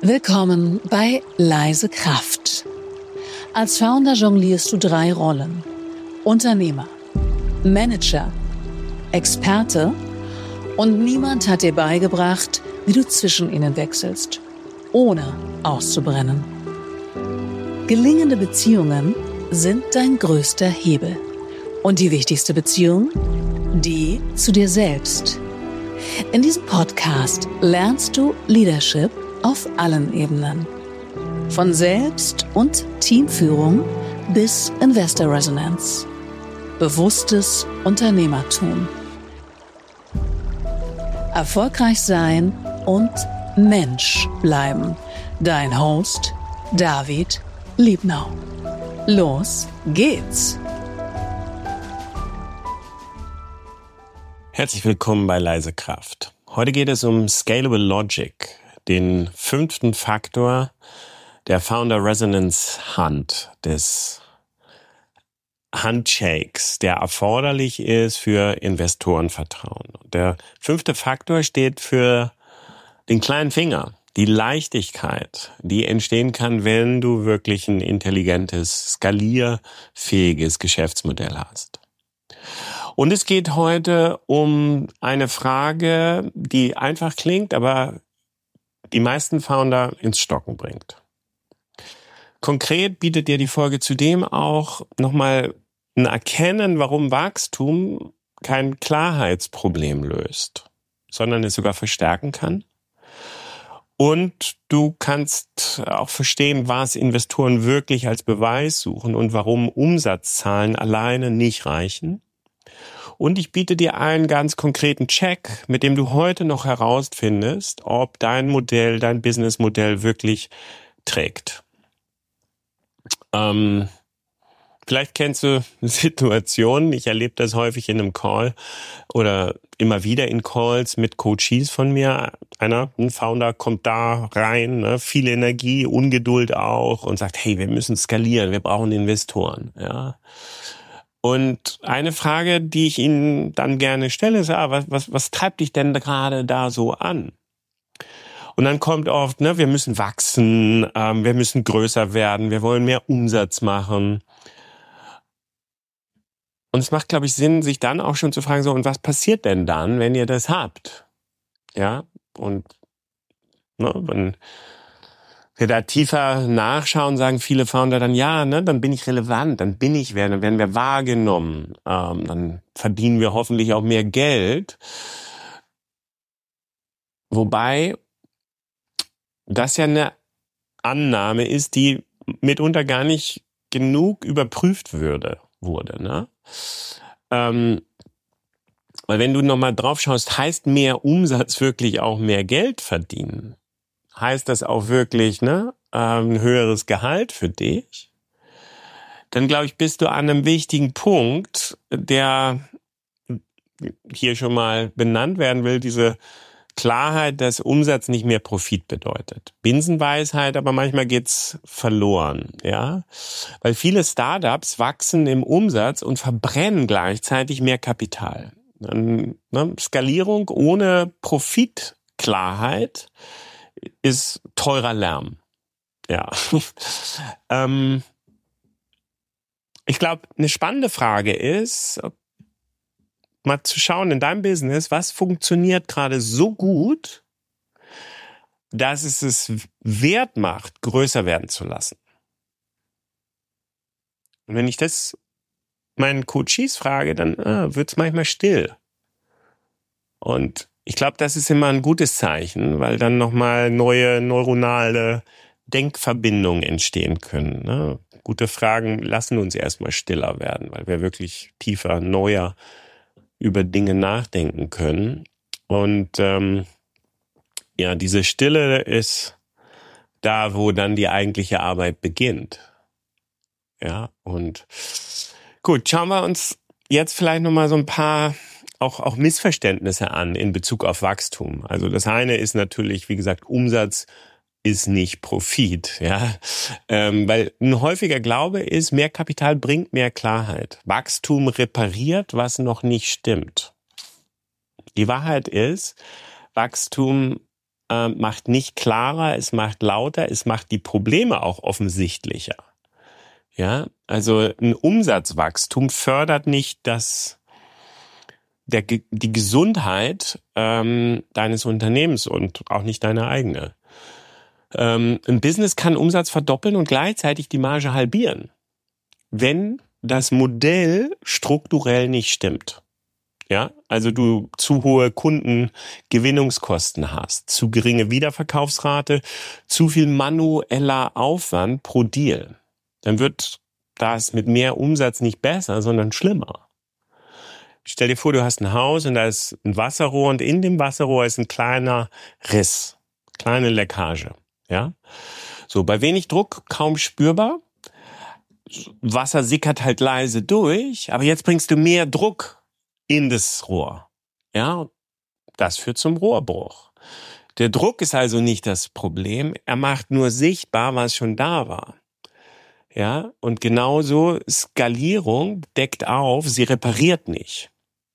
Willkommen bei Leise Kraft. Als Founder jonglierst du 3 Rollen: Unternehmer, Manager, Experte, und niemand hat dir beigebracht, wie du zwischen ihnen wechselst, ohne auszubrennen. Gelingende Beziehungen sind dein größter Hebel. Und die wichtigste Beziehung? Die zu dir selbst. In diesem Podcast lernst du Leadership auf allen Ebenen. Von Selbst- und Teamführung bis Investor Resonance. Bewusstes Unternehmertum. Erfolgreich sein und Mensch bleiben. Dein Host David Liebnau. Los geht's! Herzlich willkommen bei Leise Kraft. Heute geht es um Scalable Logic, den 5. Faktor der Founder Resonance Hand, des Handshakes, der erforderlich ist für Investorenvertrauen. Der 5. Faktor steht für den kleinen Finger, die Leichtigkeit, die entstehen kann, wenn du wirklich ein intelligentes, skalierfähiges Geschäftsmodell hast. Und es geht heute um eine Frage, die einfach klingt, aber die meisten Founder ins Stocken bringt. Konkret bietet dir die Folge zudem auch nochmal ein Erkennen, warum Wachstum kein Klarheitsproblem löst, sondern es sogar verstärken kann. Und du kannst auch verstehen, was Investoren wirklich als Beweis suchen und warum Umsatzzahlen alleine nicht reichen. Und ich biete dir einen ganz konkreten Check, mit dem du heute noch herausfindest, ob dein Modell, dein Businessmodell wirklich trägt. Vielleicht kennst du Situationen, ich erlebe das häufig in einem Call oder immer wieder in Calls mit Coaches von mir. Ein Founder kommt da rein, ne, viel Energie, Ungeduld auch und sagt, hey, wir müssen skalieren, wir brauchen Investoren, ja. Und eine Frage, die ich Ihnen dann gerne stelle, ist, was treibt dich denn gerade da so an? Und dann kommt oft, wir müssen wachsen, wir müssen größer werden, wir wollen mehr Umsatz machen. Und es macht, glaube ich, Sinn, sich dann auch schon zu fragen, so, und was passiert denn dann, wenn ihr das habt? Ja, und wenn wir da tiefer nachschauen, sagen viele Founder dann, dann bin ich relevant, dann werden wir wahrgenommen, dann verdienen wir hoffentlich auch mehr Geld. Wobei das ja eine Annahme ist, die mitunter gar nicht genug überprüft wurde. Ne? Weil wenn du nochmal drauf schaust, heißt mehr Umsatz wirklich auch mehr Geld verdienen? Heißt das auch wirklich ein höheres Gehalt für dich? Dann glaube ich, bist du an einem wichtigen Punkt, der hier schon mal benannt werden will, diese Klarheit, dass Umsatz nicht mehr Profit bedeutet. Binsenweisheit, aber manchmal geht's verloren, ja? Weil viele Startups wachsen im Umsatz und verbrennen gleichzeitig mehr Kapital. Skalierung ohne Profitklarheit ist teurer Lärm. Ja. Ich glaube, eine spannende Frage ist, mal zu schauen in deinem Business, was funktioniert gerade so gut, dass es wert macht, größer werden zu lassen. Und wenn ich das meinen Coaches frage, dann wird's manchmal still. Und ich glaube, das ist immer ein gutes Zeichen, weil dann nochmal neue neuronale Denkverbindungen entstehen können. Ne? Gute Fragen lassen uns erstmal stiller werden, weil wir wirklich tiefer, neuer über Dinge nachdenken können. Und diese Stille ist da, wo dann die eigentliche Arbeit beginnt. Ja, und gut, schauen wir uns jetzt vielleicht nochmal so ein paar auch Missverständnisse an in Bezug auf Wachstum. Also das eine ist natürlich, wie gesagt, Umsatz ist nicht Profit, ja, weil ein häufiger Glaube ist, mehr Kapital bringt mehr Klarheit. Wachstum repariert, was noch nicht stimmt. Die Wahrheit ist, Wachstum macht nicht klarer, es macht lauter, es macht die Probleme auch offensichtlicher. Ja, also ein Umsatzwachstum fördert nicht die Gesundheit deines Unternehmens und auch nicht deine eigene. Ein Business kann Umsatz verdoppeln und gleichzeitig die Marge halbieren, wenn das Modell strukturell nicht stimmt. Ja, also du zu hohe Kundengewinnungskosten hast, zu geringe Wiederverkaufsrate, zu viel manueller Aufwand pro Deal. Dann wird das mit mehr Umsatz nicht besser, sondern schlimmer. Stell dir vor, du hast ein Haus und da ist ein Wasserrohr und in dem Wasserrohr ist ein kleiner Riss, kleine Leckage. Ja, so bei wenig Druck kaum spürbar. Wasser sickert halt leise durch, aber jetzt bringst du mehr Druck in das Rohr. Ja, das führt zum Rohrbruch. Der Druck ist also nicht das Problem, er macht nur sichtbar, was schon da war. Ja, und genauso Skalierung deckt auf, sie repariert nicht.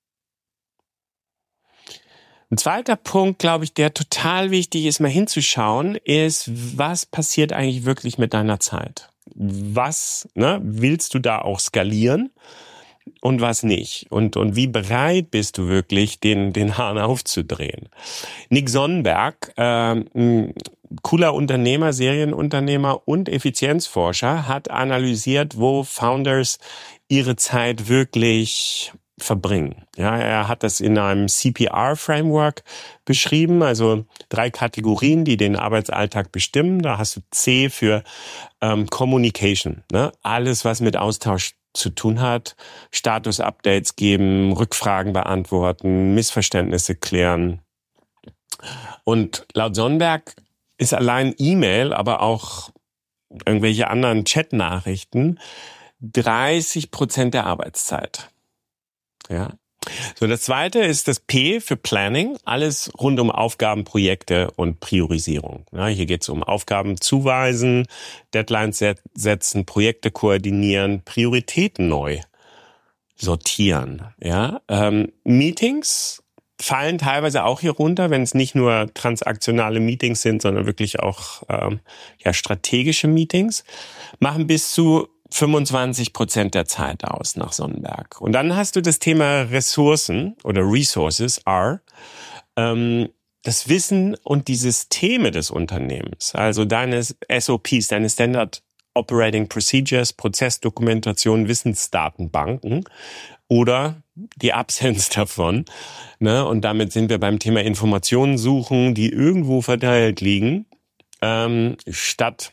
Ein zweiter Punkt, glaube ich, der total wichtig ist, mal hinzuschauen, ist, was passiert eigentlich wirklich mit deiner Zeit? Was willst du da auch skalieren und was nicht? Und wie bereit bist du wirklich, den Hahn aufzudrehen? Nick Sonnenberg, ein cooler Unternehmer, Serienunternehmer und Effizienzforscher, hat analysiert, wo Founders ihre Zeit wirklich verbringen. Ja, er hat das in einem CPR-Framework beschrieben, also 3 Kategorien, die den Arbeitsalltag bestimmen. Da hast du C für Communication, ne? Alles, was mit Austausch zu tun hat, Status-Updates geben, Rückfragen beantworten, Missverständnisse klären. Und laut Sonnenberg ist allein E-Mail, aber auch irgendwelche anderen Chat-Nachrichten 30% der Arbeitszeit. Ja. So, das zweite ist das P für Planning. Alles rund um Aufgaben, Projekte und Priorisierung. Ja, hier geht es um Aufgaben zuweisen, Deadlines setzen, Projekte koordinieren, Prioritäten neu sortieren. Ja, Meetings fallen teilweise auch hier runter, wenn es nicht nur transaktionale Meetings sind, sondern wirklich auch strategische Meetings. Machen bis zu 25% der Zeit aus nach Sonnenberg. Und dann hast du das Thema Ressourcen oder Resources, R, das Wissen und die Systeme des Unternehmens, also deine SOPs, deine Standard Operating Procedures, Prozessdokumentation, Wissensdatenbanken oder die Absence davon. Ne? Und damit sind wir beim Thema Informationen suchen, die irgendwo verteilt liegen, statt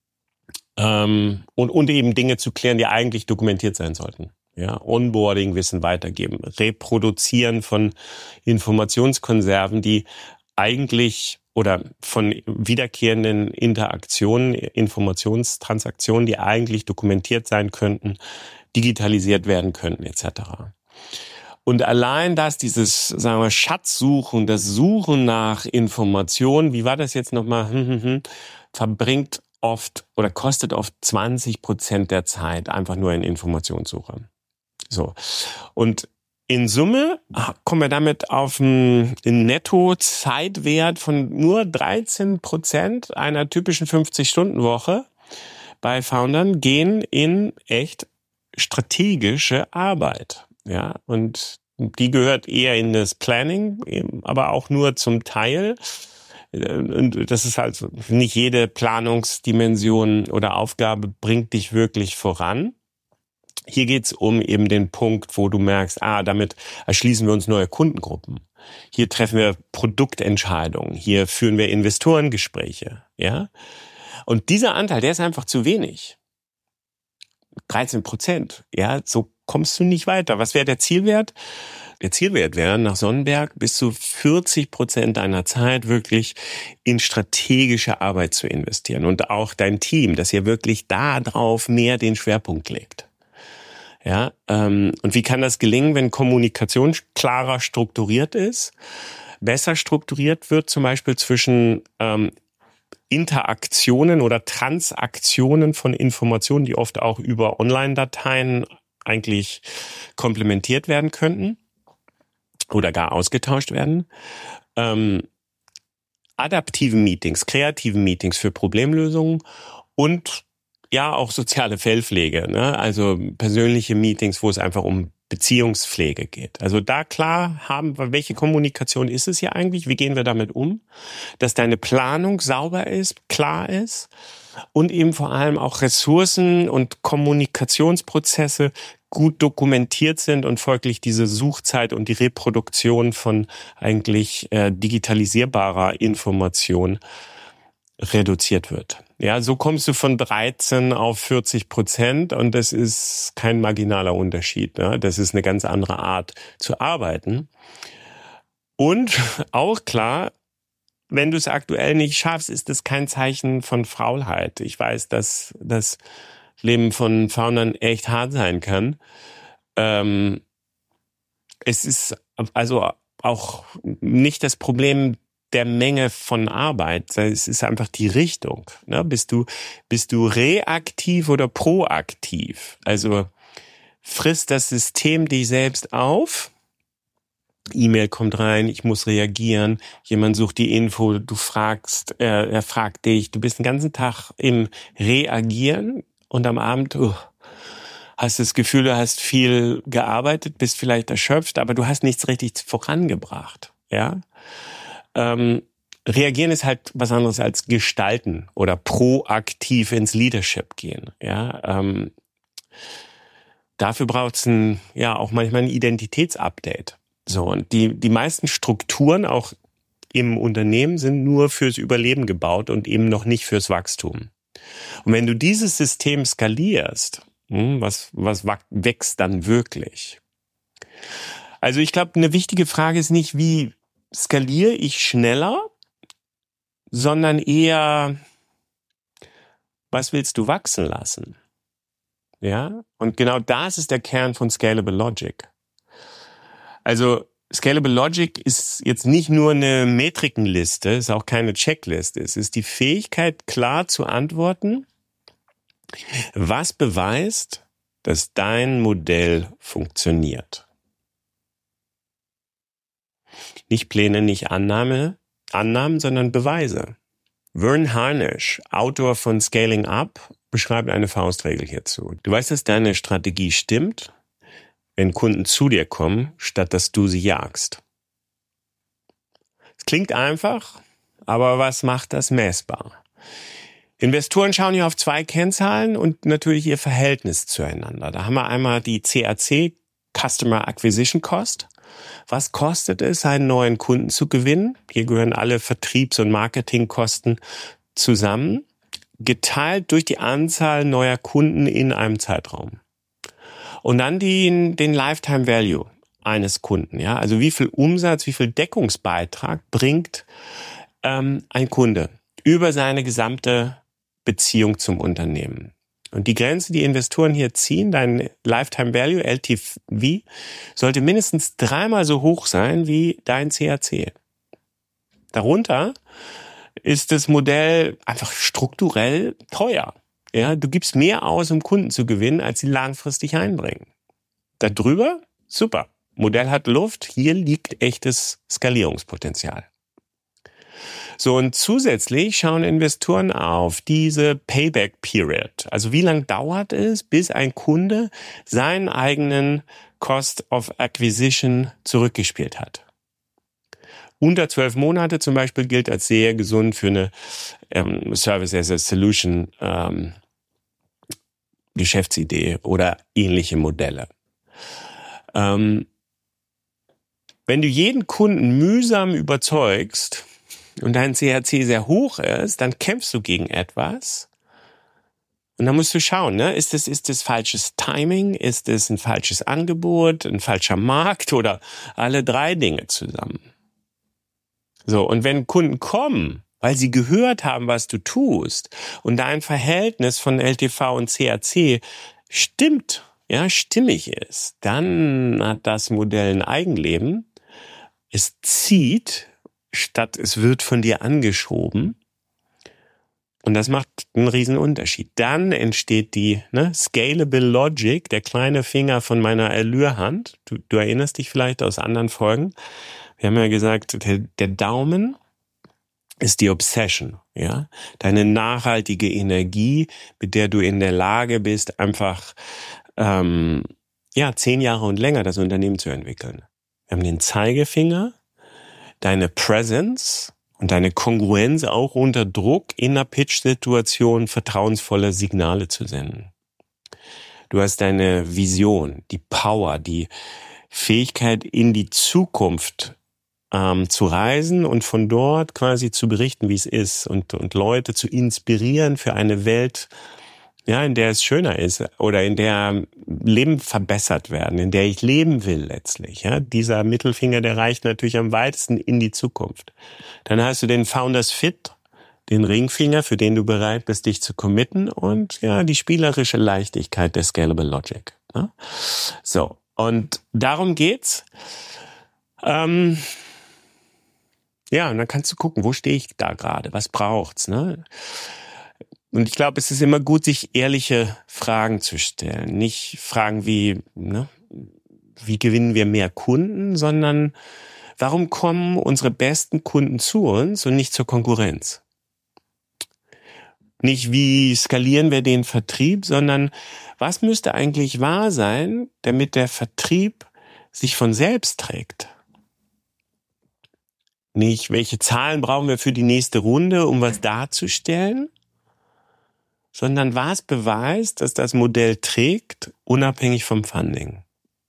und eben Dinge zu klären, die eigentlich dokumentiert sein sollten. Ja, Onboarding, Wissen weitergeben, Reproduzieren von Informationskonserven, die eigentlich oder von wiederkehrenden Interaktionen, Informationstransaktionen, die eigentlich dokumentiert sein könnten, digitalisiert werden könnten, etc. Und allein dieses, sagen wir, Schatzsuchen, das Suchen nach Informationen, wie war das jetzt nochmal, verbringt oft oder kostet oft 20% der Zeit einfach nur in Informationssuche. So. Und in Summe kommen wir damit auf einen Netto-Zeitwert von nur 13% einer typischen 50-Stunden-Woche bei Foundern gehen in echt strategische Arbeit. Ja, und die gehört eher in das Planning, aber auch nur zum Teil. Und das ist halt nicht jede Planungsdimension oder Aufgabe bringt dich wirklich voran. Hier geht's um eben den Punkt, wo du merkst, damit erschließen wir uns neue Kundengruppen. Hier treffen wir Produktentscheidungen. Hier führen wir Investorengespräche. Ja? Und dieser Anteil, der ist einfach zu wenig. 13%. Ja, so kommst du nicht weiter. Was wäre der Zielwert? Der Zielwert wäre nach Sonnenberg bis zu 40% deiner Zeit wirklich in strategische Arbeit zu investieren und auch dein Team, dass ihr wirklich da drauf mehr den Schwerpunkt legt. Ja, und wie kann das gelingen, wenn Kommunikation klarer strukturiert ist, besser strukturiert wird, zum Beispiel zwischen Interaktionen oder Transaktionen von Informationen, die oft auch über Online-Dateien eigentlich komplementiert werden könnten oder gar ausgetauscht werden. adaptiven Meetings, kreativen Meetings für Problemlösungen und ja auch soziale Fellpflege, ne? Also persönliche Meetings, wo es einfach um Beziehungspflege geht. Also da klar haben wir, welche Kommunikation ist es hier eigentlich? Wie gehen wir damit um? Dass deine Planung sauber ist, klar ist und eben vor allem auch Ressourcen und Kommunikationsprozesse gut dokumentiert sind und folglich diese Suchzeit und die Reproduktion von eigentlich digitalisierbarer Information reduziert wird. Ja, so kommst du von 13 auf 40% und das ist kein marginaler Unterschied. Ne? Das ist eine ganz andere Art zu arbeiten. Und auch klar, wenn du es aktuell nicht schaffst, ist das kein Zeichen von Faulheit. Ich weiß, dass das Leben von Foundern echt hart sein kann. Es ist also auch nicht das Problem der Menge von Arbeit. Es ist einfach die Richtung. Ne? Bist du reaktiv oder proaktiv? Also frisst das System dich selbst auf? E-Mail kommt rein, ich muss reagieren, jemand sucht die Info, du fragst, er fragt dich, du bist den ganzen Tag im Reagieren und am Abend hast das Gefühl, du hast viel gearbeitet, bist vielleicht erschöpft, aber du hast nichts richtig vorangebracht. Ja. Reagieren ist halt was anderes als gestalten oder proaktiv ins Leadership gehen. Ja, dafür braucht es auch manchmal ein Identitätsupdate. So, und die meisten Strukturen auch im Unternehmen sind nur fürs Überleben gebaut und eben noch nicht fürs Wachstum. Und wenn du dieses System skalierst, was wächst dann wirklich? Also ich glaube, eine wichtige Frage ist nicht, wie skaliere ich schneller, sondern eher, was willst du wachsen lassen? Ja, und genau das ist der Kern von Scalable Logic. Also Scalable Logic ist jetzt nicht nur eine Metrikenliste, ist auch keine Checkliste. Es ist die Fähigkeit, klar zu antworten, was beweist, dass dein Modell funktioniert. Nicht Pläne, nicht Annahmen, sondern Beweise. Vern Harnish, Autor von Scaling Up, beschreibt eine Faustregel hierzu. Du weißt, dass deine Strategie stimmt, wenn Kunden zu dir kommen, statt dass du sie jagst. Es klingt einfach, aber was macht das messbar? Investoren schauen hier auf 2 Kennzahlen und natürlich ihr Verhältnis zueinander. Da haben wir einmal die CAC, Customer Acquisition Cost. Was kostet es, einen neuen Kunden zu gewinnen? Hier gehören alle Vertriebs- und Marketingkosten zusammen, geteilt durch die Anzahl neuer Kunden in einem Zeitraum. Und dann den Lifetime Value eines Kunden. Ja, also wie viel Umsatz, wie viel Deckungsbeitrag bringt ein Kunde über seine gesamte Beziehung zum Unternehmen. Und die Grenze, die Investoren hier ziehen, dein Lifetime Value, LTV, sollte mindestens 3-mal so hoch sein wie dein CAC. Darunter ist das Modell einfach strukturell teuer. Ja, du gibst mehr aus, um Kunden zu gewinnen, als sie langfristig einbringen. Darüber, super. Modell hat Luft, hier liegt echtes Skalierungspotenzial. So, und zusätzlich schauen Investoren auf diese Payback Period. Also wie lang dauert es, bis ein Kunde seinen eigenen Cost of Acquisition zurückgespielt hat. Unter 12 Monate zum Beispiel gilt als sehr gesund für eine Service as a Solution Geschäftsidee oder ähnliche Modelle. Wenn du jeden Kunden mühsam überzeugst und dein CAC sehr hoch ist, dann kämpfst du gegen etwas. Und dann musst du schauen, ne? Ist es falsches Timing? Ist es ein falsches Angebot, ein falscher Markt oder alle 3 Dinge zusammen? So, und wenn Kunden kommen, weil sie gehört haben, was du tust und dein Verhältnis von LTV und CAC stimmt, ja, stimmig ist, dann hat das Modell ein Eigenleben. Es zieht, statt es wird von dir angeschoben. Und das macht einen riesen Unterschied. Dann entsteht die Scalable Logic, der kleine Finger von meiner Allure-Hand. Du erinnerst dich vielleicht aus anderen Folgen. Wir haben ja gesagt, der Daumen ist die Obsession, ja? Deine nachhaltige Energie, mit der du in der Lage bist, einfach 10 Jahre und länger das Unternehmen zu entwickeln. Wir haben den Zeigefinger, deine Presence und deine Kongruenz auch unter Druck in einer Pitch-Situation vertrauensvolle Signale zu senden. Du hast deine Vision, die Power, die Fähigkeit in die Zukunft zu reisen und von dort quasi zu berichten, wie es ist und Leute zu inspirieren für eine Welt, ja, in der es schöner ist oder in der Leben verbessert werden, in der ich leben will letztlich. Ja, dieser Mittelfinger, der reicht natürlich am weitesten in die Zukunft. Dann hast du den Founders Fit, den Ringfinger, für den du bereit bist, dich zu committen und ja, die spielerische Leichtigkeit der Scalable Logic. Ne? So, und darum geht's. Ja, und dann kannst du gucken, wo stehe ich da gerade, was braucht's, ne? Und ich glaube, es ist immer gut, sich ehrliche Fragen zu stellen. Nicht Fragen wie, wie gewinnen wir mehr Kunden, sondern warum kommen unsere besten Kunden zu uns und nicht zur Konkurrenz? Nicht wie skalieren wir den Vertrieb, sondern was müsste eigentlich wahr sein, damit der Vertrieb sich von selbst trägt? Nicht, welche Zahlen brauchen wir für die nächste Runde, um was darzustellen, sondern was beweist, dass das Modell trägt, unabhängig vom Funding.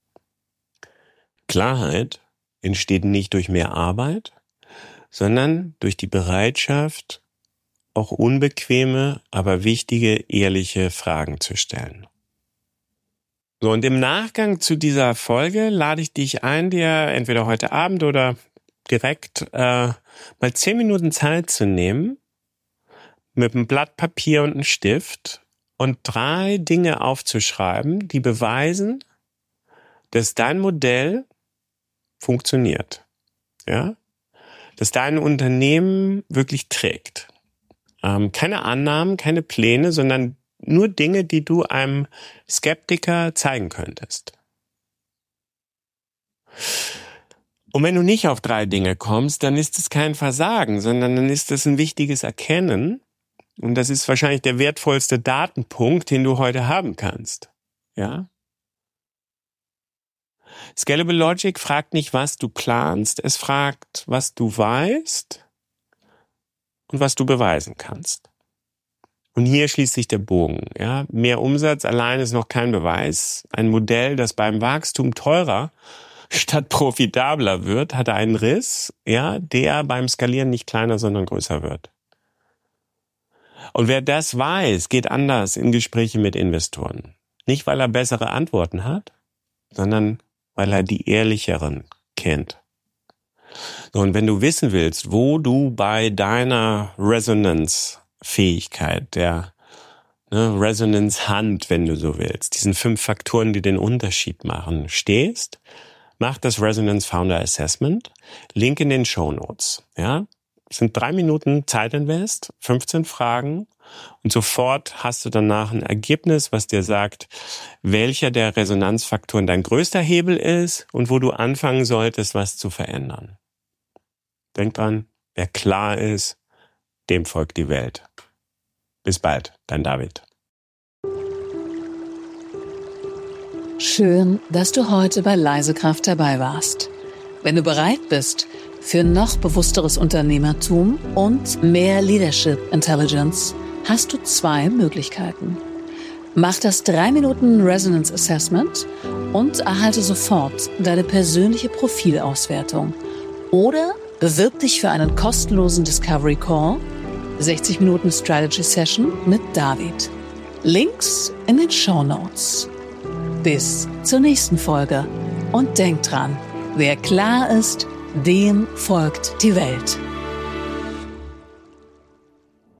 Klarheit entsteht nicht durch mehr Arbeit, sondern durch die Bereitschaft, auch unbequeme, aber wichtige, ehrliche Fragen zu stellen. So, und im Nachgang zu dieser Folge lade ich dich ein, dir entweder heute Abend oder direkt mal 10 Minuten Zeit zu nehmen, mit einem Blatt Papier und einem Stift und 3 Dinge aufzuschreiben, die beweisen, dass dein Modell funktioniert. Ja? Dass dein Unternehmen wirklich trägt. Keine Annahmen, keine Pläne, sondern nur Dinge, die du einem Skeptiker zeigen könntest. Und wenn du nicht auf 3 Dinge kommst, dann ist es kein Versagen, sondern dann ist es ein wichtiges Erkennen. Und das ist wahrscheinlich der wertvollste Datenpunkt, den du heute haben kannst. Ja? Scalable Logic fragt nicht, was du planst, es fragt, was du weißt und was du beweisen kannst. Und hier schließt sich der Bogen. Ja? Mehr Umsatz allein ist noch kein Beweis. Ein Modell, das beim Wachstum teurer statt profitabler wird, hat einen Riss, ja, der beim Skalieren nicht kleiner, sondern größer wird. Und wer das weiß, geht anders in Gespräche mit Investoren. Nicht, weil er bessere Antworten hat, sondern weil er die ehrlicheren kennt. So, und wenn du wissen willst, wo du bei deiner Resonance-Fähigkeit, der Resonance-Hand, wenn du so willst, diesen 5 Faktoren, die den Unterschied machen, stehst, mach das Resonance Founder Assessment. Link in den Shownotes. Ja? Es sind 3 Minuten Zeitinvest, 15 Fragen und sofort hast du danach ein Ergebnis, was dir sagt, welcher der Resonanzfaktoren dein größter Hebel ist und wo du anfangen solltest, was zu verändern. Denk dran, wer klar ist, dem folgt die Welt. Bis bald, dein David. Schön, dass du heute bei Leisekraft dabei warst. Wenn du bereit bist für noch bewussteres Unternehmertum und mehr Leadership Intelligence, hast du 2 Möglichkeiten. Mach das 3 Minuten Resonance Assessment und erhalte sofort deine persönliche Profilauswertung. Oder bewirb dich für einen kostenlosen Discovery Call, 60 Minuten Strategy Session mit David. Links in den Shownotes. Bis zur nächsten Folge und denk dran, wer klar ist, dem folgt die Welt.